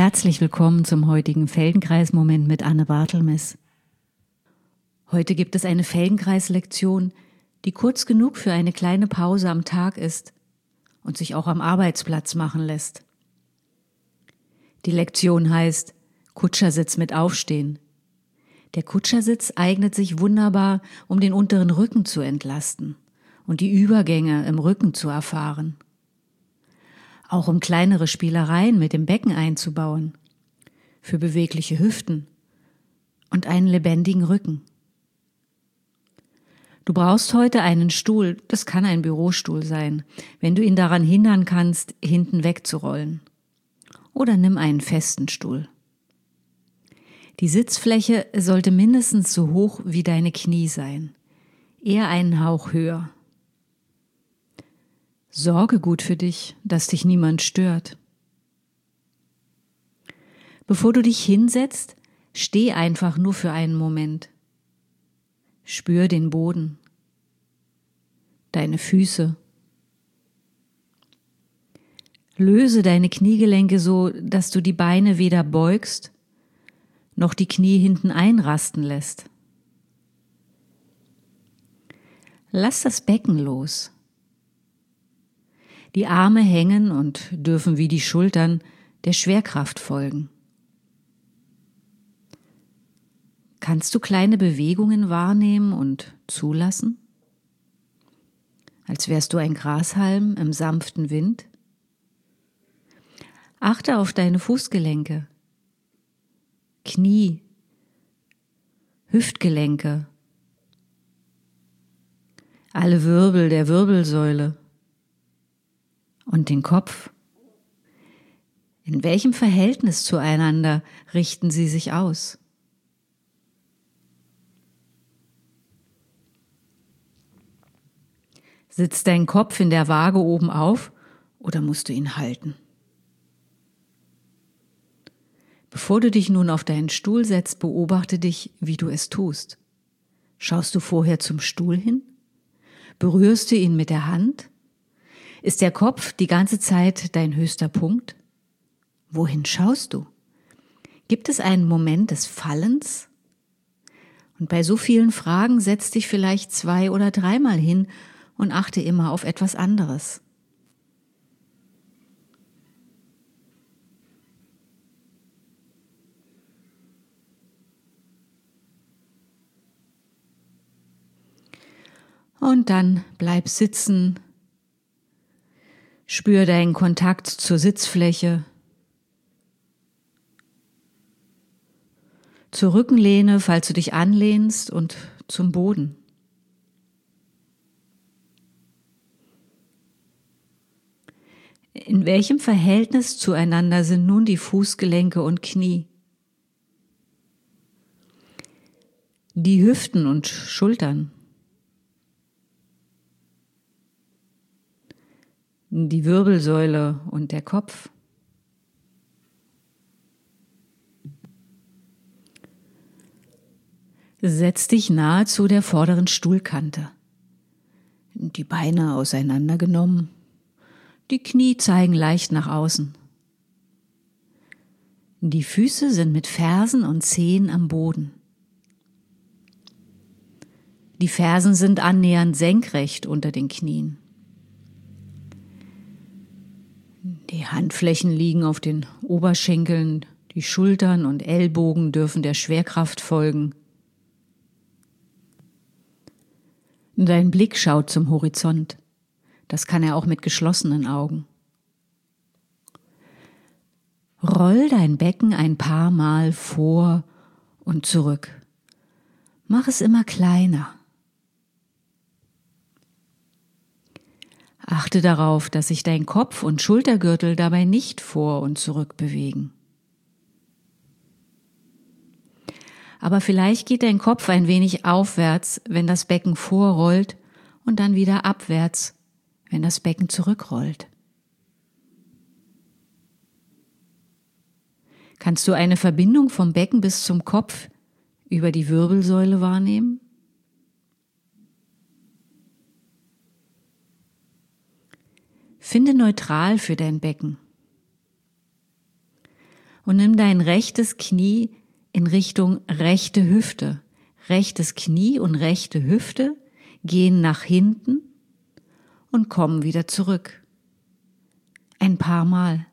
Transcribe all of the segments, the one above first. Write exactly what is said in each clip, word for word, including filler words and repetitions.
Herzlich willkommen zum heutigen Feldenkreis-Moment mit Anne Bartelmes. Heute gibt es eine Feldenkreis-Lektion, die kurz genug für eine kleine Pause am Tag ist und sich auch am Arbeitsplatz machen lässt. Die Lektion heißt Kutschersitz mit Aufstehen. Der Kutschersitz eignet sich wunderbar, um den unteren Rücken zu entlasten und die Übergänge im Rücken zu erfahren. Auch um kleinere Spielereien mit dem Becken einzubauen, für bewegliche Hüften und einen lebendigen Rücken. Du brauchst heute einen Stuhl, das kann ein Bürostuhl sein, wenn du ihn daran hindern kannst, hinten wegzurollen. Oder nimm einen festen Stuhl. Die Sitzfläche sollte mindestens so hoch wie deine Knie sein, eher einen Hauch höher. Sorge gut für dich, dass dich niemand stört. Bevor du dich hinsetzt, steh einfach nur für einen Moment. Spür den Boden, deine Füße. Löse deine Kniegelenke so, dass du die Beine weder beugst, noch die Knie hinten einrasten lässt. Lass das Becken los. Die Arme hängen und dürfen wie die Schultern der Schwerkraft folgen. Kannst du kleine Bewegungen wahrnehmen und zulassen? Als wärst du ein Grashalm im sanften Wind? Achte auf deine Fußgelenke, Knie, Hüftgelenke, alle Wirbel der Wirbelsäule. Und den Kopf? In welchem Verhältnis zueinander richten sie sich aus? Sitzt dein Kopf in der Waage oben auf oder musst du ihn halten? Bevor du dich nun auf deinen Stuhl setzt, beobachte dich, wie du es tust. Schaust du vorher zum Stuhl hin? Berührst du ihn mit der Hand? Ist der Kopf die ganze Zeit dein höchster Punkt? Wohin schaust du? Gibt es einen Moment des Fallens? Und bei so vielen Fragen setz dich vielleicht zwei- oder dreimal hin und achte immer auf etwas anderes. Und dann bleib sitzen. Spür deinen Kontakt zur Sitzfläche, zur Rückenlehne, falls du dich anlehnst, und zum Boden. In welchem Verhältnis zueinander sind nun die Fußgelenke und Knie? Die Hüften und Schultern? Die Wirbelsäule und der Kopf? Setz dich nahe zu der vorderen Stuhlkante. Die Beine auseinandergenommen. Die Knie zeigen leicht nach außen. Die Füße sind mit Fersen und Zehen am Boden. Die Fersen sind annähernd senkrecht unter den Knien. Die Handflächen liegen auf den Oberschenkeln, die Schultern und Ellbogen dürfen der Schwerkraft folgen. Dein Blick schaut zum Horizont. Das kann er auch mit geschlossenen Augen. Roll dein Becken ein paar Mal vor und zurück. Mach es immer kleiner. Achte darauf, dass sich dein Kopf und Schultergürtel dabei nicht vor und zurück bewegen. Aber vielleicht geht dein Kopf ein wenig aufwärts, wenn das Becken vorrollt, und dann wieder abwärts, wenn das Becken zurückrollt. Kannst du eine Verbindung vom Becken bis zum Kopf über die Wirbelsäule wahrnehmen? Finde neutral für dein Becken. Und nimm dein rechtes Knie in Richtung rechte Hüfte. Rechtes Knie und rechte Hüfte gehen nach hinten und kommen wieder zurück. Ein paar Mal.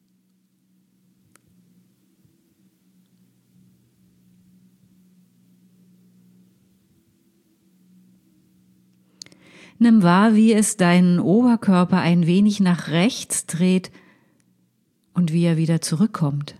Nimm wahr, wie es deinen Oberkörper ein wenig nach rechts dreht und wie er wieder zurückkommt.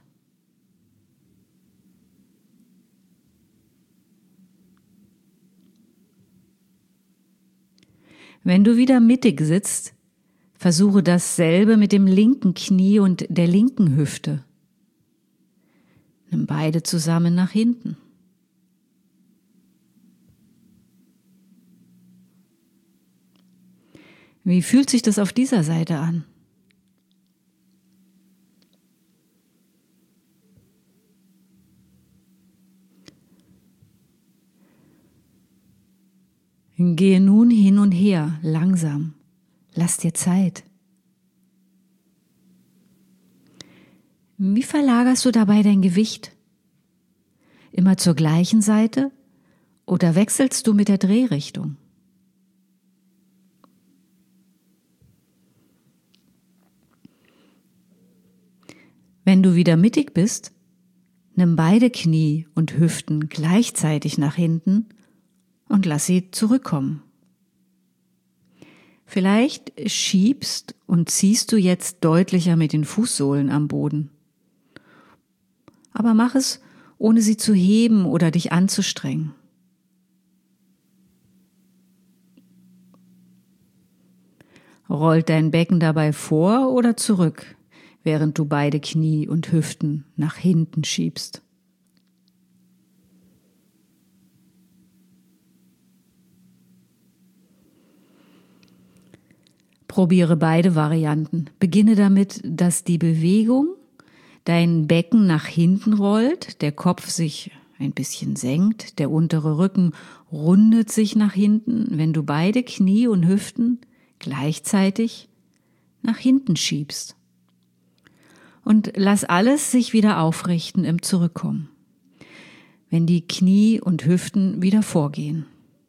Wenn du wieder mittig sitzt, versuche dasselbe mit dem linken Knie und der linken Hüfte. Nimm beide zusammen nach hinten. Wie fühlt sich das auf dieser Seite an? Gehe nun hin und her, langsam. Lass dir Zeit. Wie verlagerst du dabei dein Gewicht? Immer zur gleichen Seite oder wechselst du mit der Drehrichtung? Wenn du wieder mittig bist, nimm beide Knie und Hüften gleichzeitig nach hinten und lass sie zurückkommen. Vielleicht schiebst und ziehst du jetzt deutlicher mit den Fußsohlen am Boden. Aber mach es, ohne sie zu heben oder dich anzustrengen. Rollt dein Becken dabei vor oder zurück, während du beide Knie und Hüften nach hinten schiebst? Probiere beide Varianten. Beginne damit, dass die Bewegung dein Becken nach hinten rollt, der Kopf sich ein bisschen senkt, der untere Rücken rundet sich nach hinten, wenn du beide Knie und Hüften gleichzeitig nach hinten schiebst. Und lass alles sich wieder aufrichten im Zurückkommen, wenn die Knie und Hüften wieder vorgehen.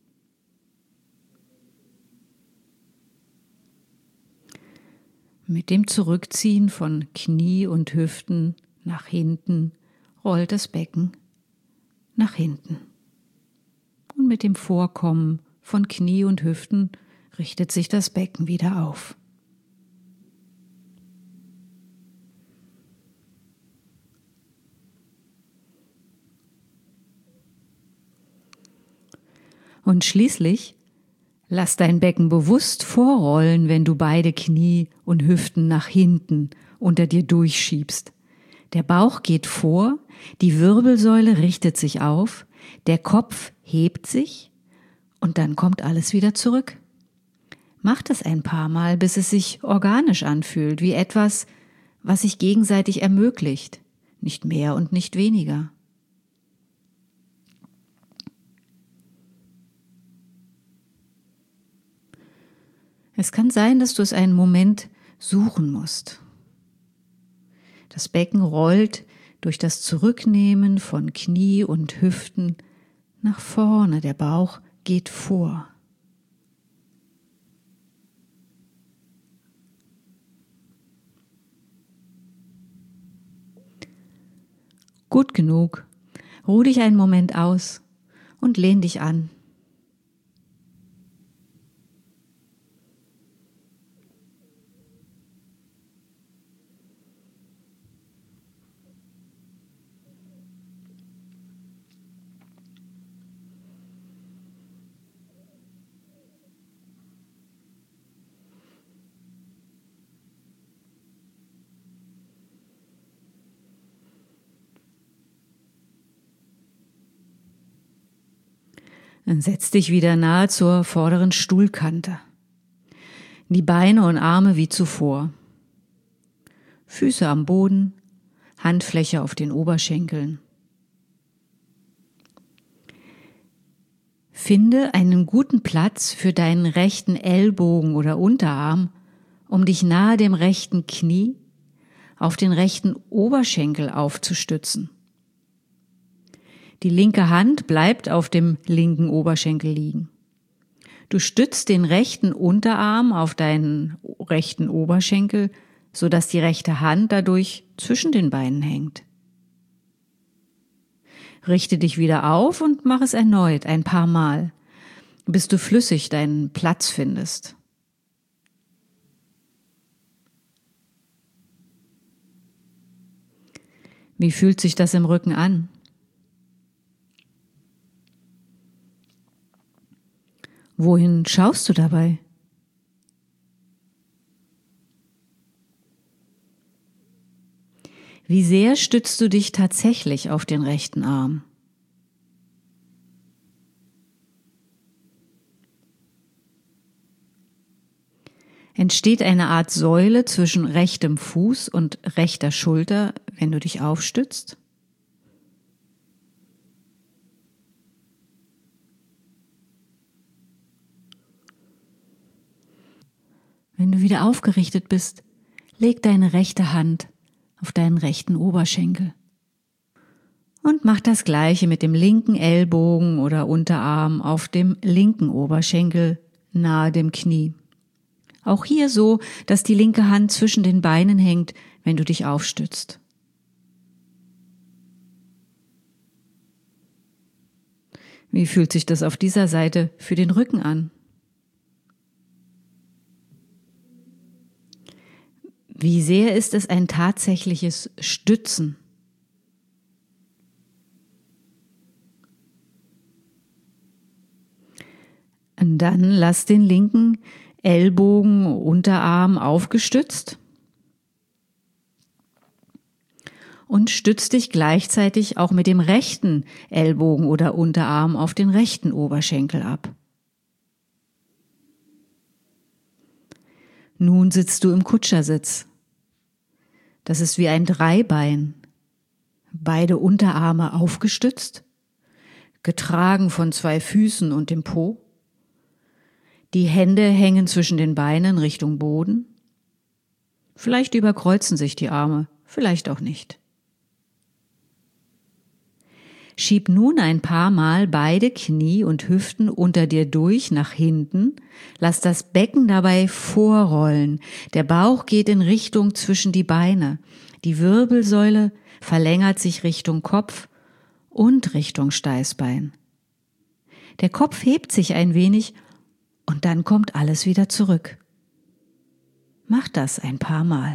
Mit dem Zurückziehen von Knie und Hüften nach hinten rollt das Becken nach hinten. Und mit dem Vorkommen von Knie und Hüften richtet sich das Becken wieder auf. Und schließlich lass dein Becken bewusst vorrollen, wenn du beide Knie und Hüften nach hinten unter dir durchschiebst. Der Bauch geht vor, die Wirbelsäule richtet sich auf, der Kopf hebt sich und dann kommt alles wieder zurück. Mach das ein paar Mal, bis es sich organisch anfühlt, wie etwas, was sich gegenseitig ermöglicht, nicht mehr und nicht weniger. Es kann sein, dass du es einen Moment suchen musst. Das Becken rollt durch das Zurücknehmen von Knie und Hüften nach vorne, der Bauch geht vor. Gut genug, ruh dich einen Moment aus und lehn dich an. Dann setz dich wieder nahe zur vorderen Stuhlkante. Die Beine und Arme wie zuvor. Füße am Boden, Handfläche auf den Oberschenkeln. Finde einen guten Platz für deinen rechten Ellbogen oder Unterarm, um dich nahe dem rechten Knie, auf den rechten Oberschenkel aufzustützen. Die linke Hand bleibt auf dem linken Oberschenkel liegen. Du stützt den rechten Unterarm auf deinen rechten Oberschenkel, sodass die rechte Hand dadurch zwischen den Beinen hängt. Richte dich wieder auf und mach es erneut ein paar Mal, bis du flüssig deinen Platz findest. Wie fühlt sich das im Rücken an? Wohin schaust du dabei? Wie sehr stützt du dich tatsächlich auf den rechten Arm? Entsteht eine Art Säule zwischen rechtem Fuß und rechter Schulter, wenn du dich aufstützt? Wenn du wieder aufgerichtet bist, leg deine rechte Hand auf deinen rechten Oberschenkel. Und mach das Gleiche mit dem linken Ellbogen oder Unterarm auf dem linken Oberschenkel nahe dem Knie. Auch hier so, dass die linke Hand zwischen den Beinen hängt, wenn du dich aufstützt. Wie fühlt sich das auf dieser Seite für den Rücken an? Wie sehr ist es ein tatsächliches Stützen? Und dann lass den linken Ellbogen, Unterarm aufgestützt und stütz dich gleichzeitig auch mit dem rechten Ellbogen oder Unterarm auf den rechten Oberschenkel ab. Nun sitzt du im Kutschersitz. Das ist wie ein Dreibein. Beide Unterarme aufgestützt, getragen von zwei Füßen und dem Po. Die Hände hängen zwischen den Beinen Richtung Boden. Vielleicht überkreuzen sich die Arme, vielleicht auch nicht. Schieb nun ein paar Mal beide Knie und Hüften unter dir durch nach hinten. Lass das Becken dabei vorrollen. Der Bauch geht in Richtung zwischen die Beine. Die Wirbelsäule verlängert sich Richtung Kopf und Richtung Steißbein. Der Kopf hebt sich ein wenig und dann kommt alles wieder zurück. Mach das ein paar Mal.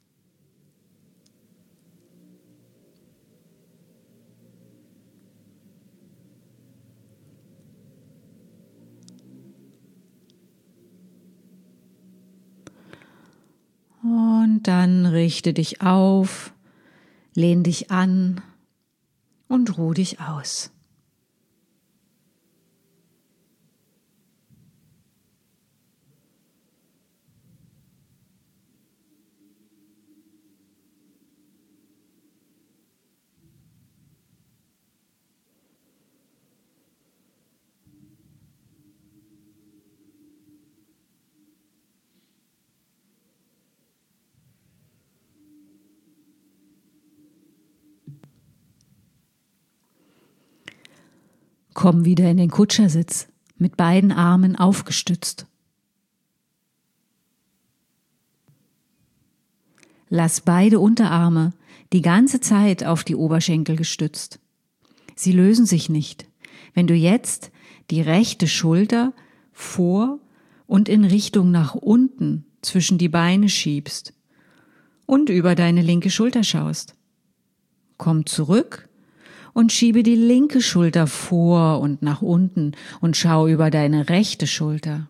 Und dann richte dich auf, lehn dich an und ruh dich aus. Komm wieder in den Kutschersitz, mit beiden Armen aufgestützt. Lass beide Unterarme die ganze Zeit auf die Oberschenkel gestützt. Sie lösen sich nicht. Wenn du jetzt die rechte Schulter vor und in Richtung nach unten zwischen die Beine schiebst und über deine linke Schulter schaust. Komm zurück und schiebe die linke Schulter vor und nach unten und schau über deine rechte Schulter.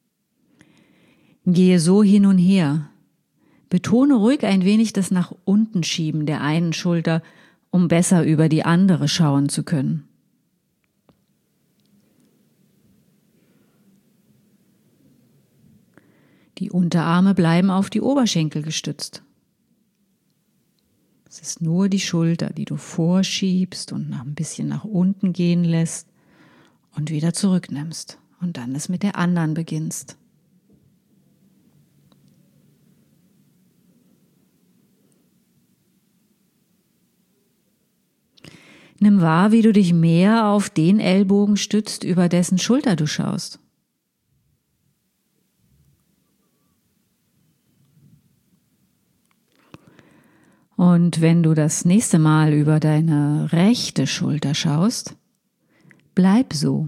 Gehe so hin und her. Betone ruhig ein wenig das nach unten schieben der einen Schulter, um besser über die andere schauen zu können. Die Unterarme bleiben auf die Oberschenkel gestützt. Es ist nur die Schulter, die du vorschiebst und noch ein bisschen nach unten gehen lässt und wieder zurücknimmst und dann es mit der anderen beginnst. Nimm wahr, wie du dich mehr auf den Ellbogen stützt, über dessen Schulter du schaust. Und wenn du das nächste Mal über deine rechte Schulter schaust, bleib so.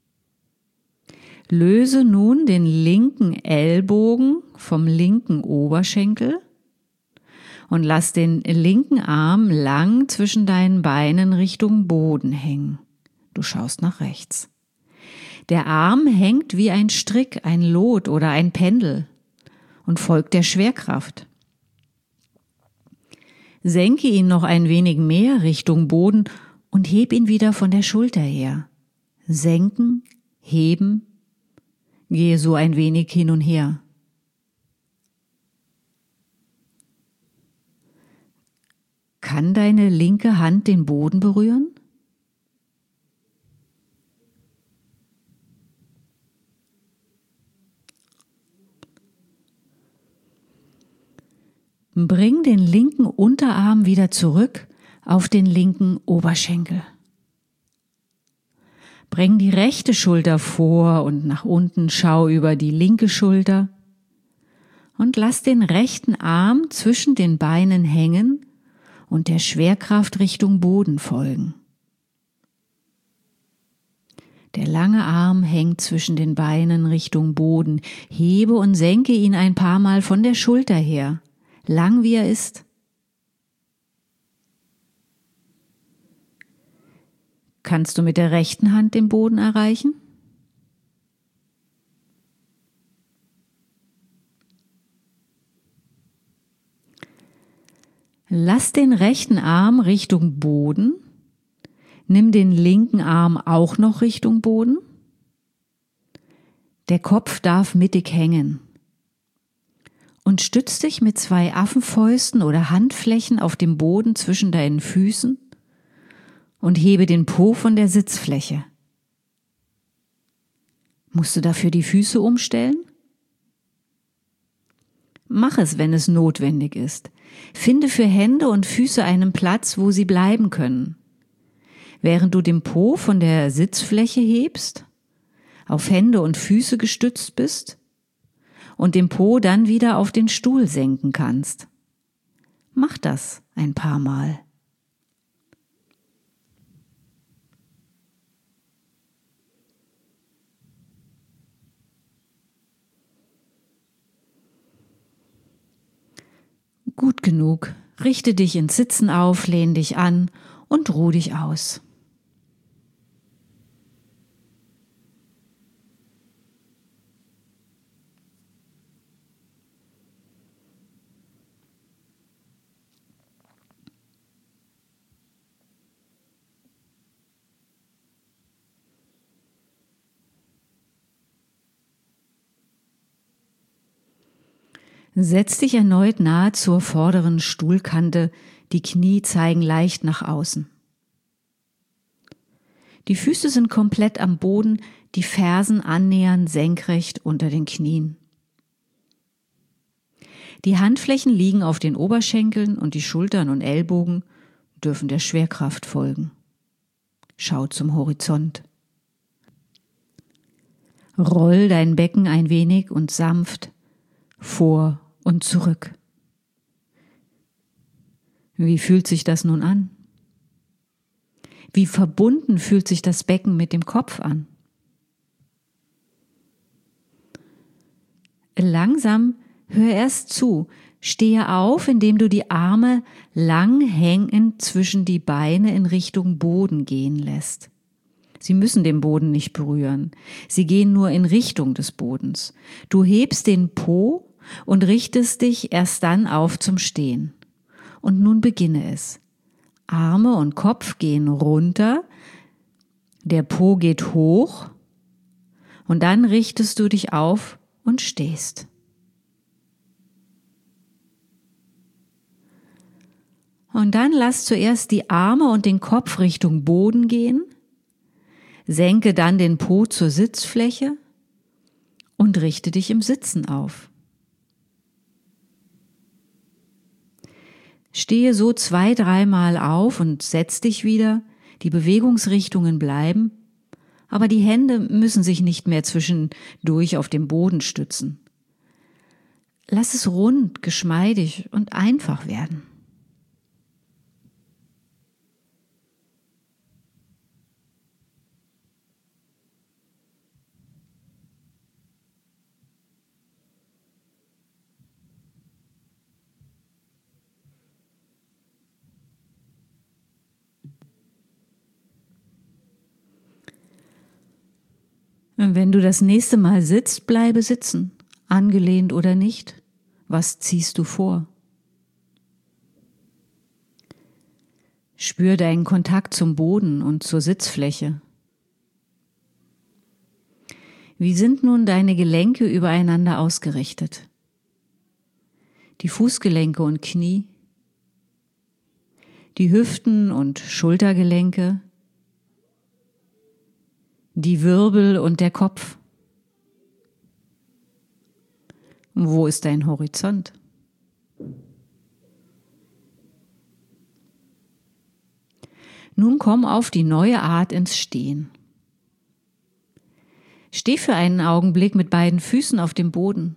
Löse nun den linken Ellbogen vom linken Oberschenkel und lass den linken Arm lang zwischen deinen Beinen Richtung Boden hängen. Du schaust nach rechts. Der Arm hängt wie ein Strick, ein Lot oder ein Pendel und folgt der Schwerkraft. Senke ihn noch ein wenig mehr Richtung Boden und heb ihn wieder von der Schulter her. Senken, heben, gehe so ein wenig hin und her. Kann deine linke Hand den Boden berühren? Bring den linken Unterarm wieder zurück auf den linken Oberschenkel. Bring die rechte Schulter vor und nach unten, schau über die linke Schulter und lass den rechten Arm zwischen den Beinen hängen und der Schwerkraft Richtung Boden folgen. Der lange Arm hängt zwischen den Beinen Richtung Boden. Hebe und senke ihn ein paar Mal von der Schulter her, lang wie er ist. Kannst du mit der rechten Hand den Boden erreichen? Lass den rechten Arm Richtung Boden. Nimm den linken Arm auch noch Richtung Boden. Der Kopf darf mittig hängen. Und stütz dich mit zwei Affenfäusten oder Handflächen auf dem Boden zwischen deinen Füßen und hebe den Po von der Sitzfläche. Musst du dafür die Füße umstellen? Mach es, wenn es notwendig ist. Finde für Hände und Füße einen Platz, wo sie bleiben können. Während du den Po von der Sitzfläche hebst, auf Hände und Füße gestützt bist und den Po dann wieder auf den Stuhl senken kannst. Mach das ein paar Mal. Gut genug. Richte dich ins Sitzen auf, lehn dich an und ruh dich aus. Setz dich erneut nahe zur vorderen Stuhlkante, die Knie zeigen leicht nach außen. Die Füße sind komplett am Boden, die Fersen annähernd senkrecht unter den Knien. Die Handflächen liegen auf den Oberschenkeln und die Schultern und Ellbogen dürfen der Schwerkraft folgen. Schau zum Horizont. Roll dein Becken ein wenig und sanft vor und zurück. Wie fühlt sich das nun an? Wie verbunden fühlt sich das Becken mit dem Kopf an? Langsam hör erst zu, stehe auf, indem du die Arme lang hängend zwischen die Beine in Richtung Boden gehen lässt. Sie müssen den Boden nicht berühren, sie gehen nur in Richtung des Bodens. Du hebst den Po und richtest dich erst dann auf zum Stehen. Und nun beginne es. Arme und Kopf gehen runter, der Po geht hoch und dann richtest du dich auf und stehst. Und dann lass zuerst die Arme und den Kopf Richtung Boden gehen, senke dann den Po zur Sitzfläche und richte dich im Sitzen auf. Stehe so zwei, dreimal auf und setz dich wieder, Die Bewegungsrichtungen bleiben, aber die Hände müssen sich nicht mehr zwischendurch auf dem Boden stützen. Lass es rund, geschmeidig und einfach werden. Wenn du das nächste Mal sitzt, bleibe sitzen, angelehnt oder nicht. Was ziehst du vor? Spür deinen Kontakt zum Boden und zur Sitzfläche. Wie sind nun deine Gelenke übereinander ausgerichtet? Die Fußgelenke und Knie, die Hüften und Schultergelenke, die Wirbel und der Kopf. Wo ist dein Horizont? Nun komm auf die neue Art ins Stehen. Steh für einen Augenblick mit beiden Füßen auf dem Boden.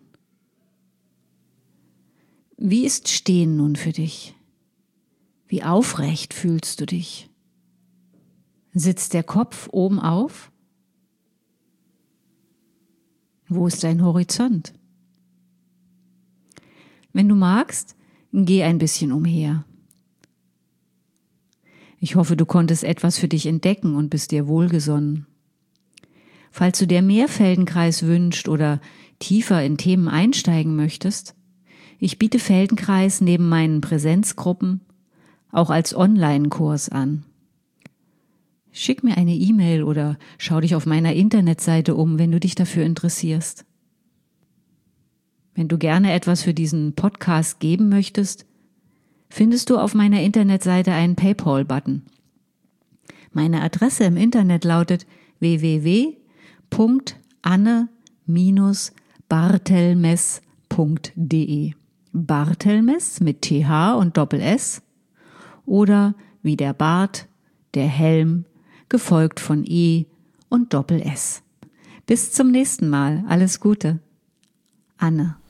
Wie ist Stehen nun für dich? Wie aufrecht fühlst du dich? Sitzt der Kopf oben auf? Wo ist dein Horizont? Wenn du magst, geh ein bisschen umher. Ich hoffe, du konntest etwas für dich entdecken und bist dir wohlgesonnen. Falls du dir mehr Feldenkreis wünschst oder tiefer in Themen einsteigen möchtest, ich biete Feldenkreis neben meinen Präsenzgruppen auch als Online-Kurs an. Schick mir eine E-Mail oder schau dich auf meiner Internetseite um, wenn du dich dafür interessierst. Wenn du gerne etwas für diesen Podcast geben möchtest, findest du auf meiner Internetseite einen PayPal-Button. Meine Adresse im Internet lautet w w w punkt anne bartelmes punkt de. Bartelmes mit T H und Doppel-S oder wie der Bart, der Helm, gefolgt von E und Doppel-S. Bis zum nächsten Mal. Alles Gute. Anne.